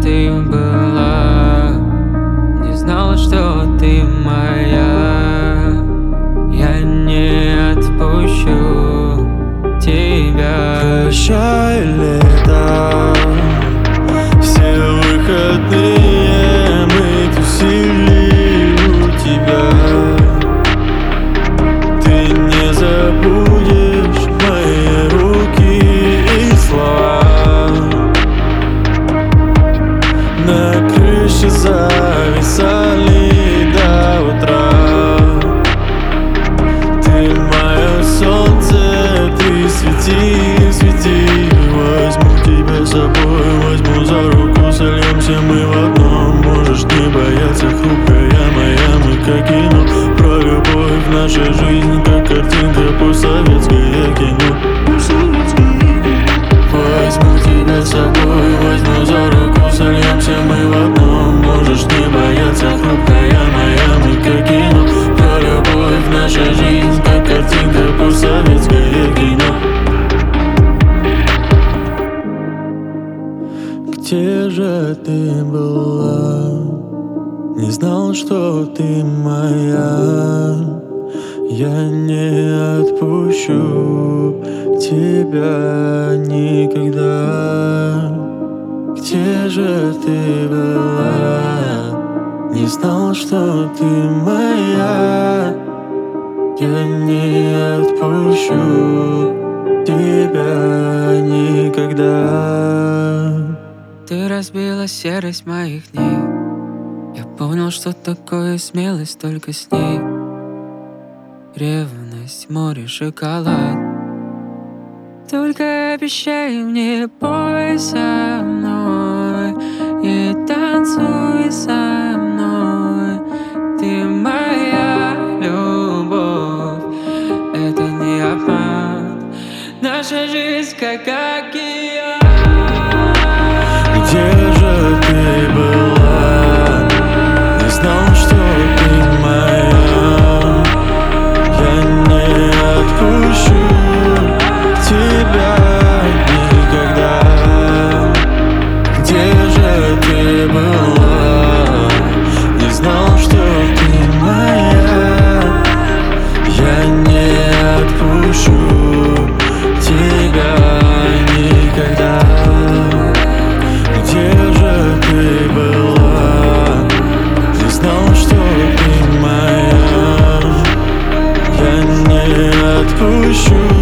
ты была, не знал, что ты моя. Я не отпущу тебя. Прощай, лето, все выходные мы тусили у тебя. Ты не забудешь мои руки и слова. На крыше зависали до утра. Ты мое солнце, ты свети, свети. Возьму тебя с собой, возьму за руку, сольемся мы в одном. Можешь не бояться, хрупкая моя, мы как кино. Про любовь в нашей жизни, как картинка по советское кино. Возьму тебя с собой, возьму за руку, сольемся мы в одном. Можешь не бояться, хрупкая моя, мы как кино. Про любовь в нашей жизни, как картинка по советское кино. Где же ты была? Не знал, что ты моя. Я не отпущу тебя никогда. Где же ты была? Не знал, что ты моя. Я не отпущу тебя никогда. Ты разбила серость моих дней. Я понял, что такое смелость только с ней. Ревность, море, шоколад. Только обещай мне, пой со мной и танцуй со мной. Ты моя любовь, это не обман. Наша жизнь как океан. Где же ты была? Не знал, что ты моя. Я не отпущу тебя никогда. Где же ты была? Не знал, что ты моя. Я не отпущу тебя никогда. Где же ты была? Не знал, что ты моя. Я не отпущу